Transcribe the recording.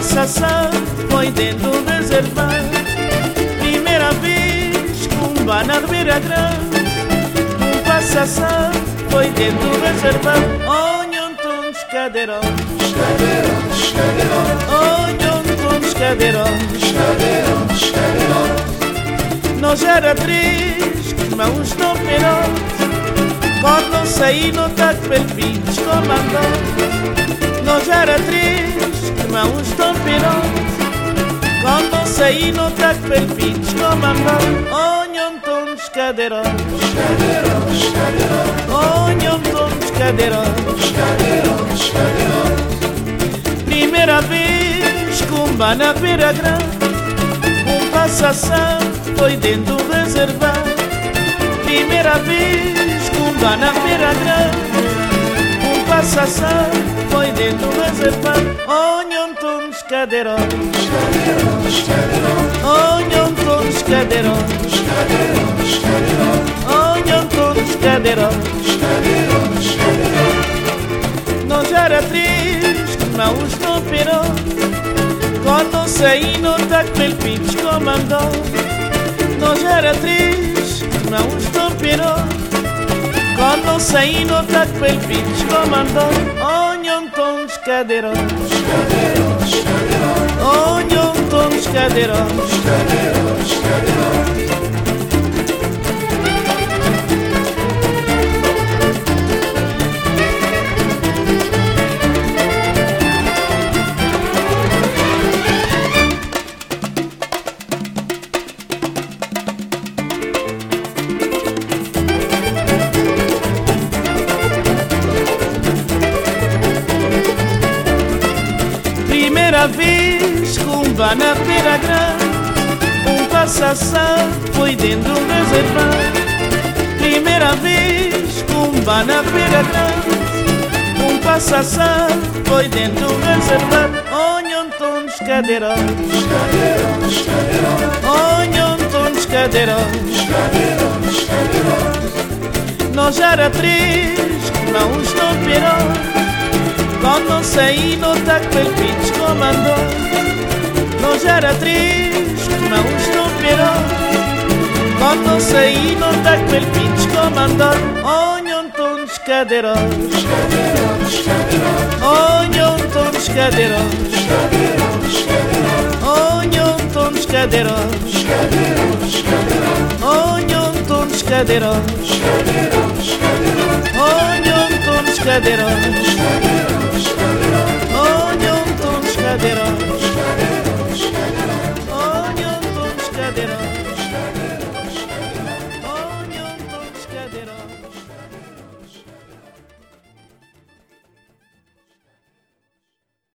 passação foi dentro do reservado. Primeira vez com bana de beira grande. Um passação foi dentro do reservado. Onham todos cadeirões, Cadeirões, cadeirões, onham todos cadeirões. cadeirões, cadeirões. Nós era três, mãos no perote. Quando saí no taco pelpins comandou. Nós era três, mãos no perote. Quando saí no taco pelpins comandou. Onham todos cadeirões, Cadeirões, cadeirões, onham todos cadeirões. cadeirões, cadeirões. Primeira vez com bana beira grande. Um passação foi dentro do reservado. Primeira vez com bana beira grande. Um passação foi dentro do reservado. Onham todos cadeirões, Cadeirões, cadeirões, onham todos cadeirões. cadeirões, cadeirões. Onham todos cadeirões. Cadeirões, cadeirões. Nós era três, mãos no perão. Quando saí no taco pelpins comandou. Nós era três, mãos no perão. Quando saí no taco pelpins comandou. Onham todos cadeirões, Cadeirões, cadeirões, onham todos cadeirões. cadeirões, cadeirões. Primeira vez com bana beira grande. Um passação foi dentro do reservado. Primeira vez com bana beira grande. Um passação foi dentro do reservado. Onham todos cadeirões, Cadeirões, cadeirões, onham todos cadeirões. cadeirões, cadeirões. Nós era três, mãos no perão. Quando saí no taco pelpins comandou. Nós era três, mãos no perão. Quando saí no taco pelpins comandou. Onham todos cadeirões, Cadeirões, cadeirões, onham todos cadeirões. cadeirões, cadeirões. Onham todos cadeirões, Cadeirões, cadeirões, onham todos cadeirões. cadeirões, cadeirões. Onham todos cadeirões, Cadeirões, cadeirões, onham todos cadeirões. cadeirões.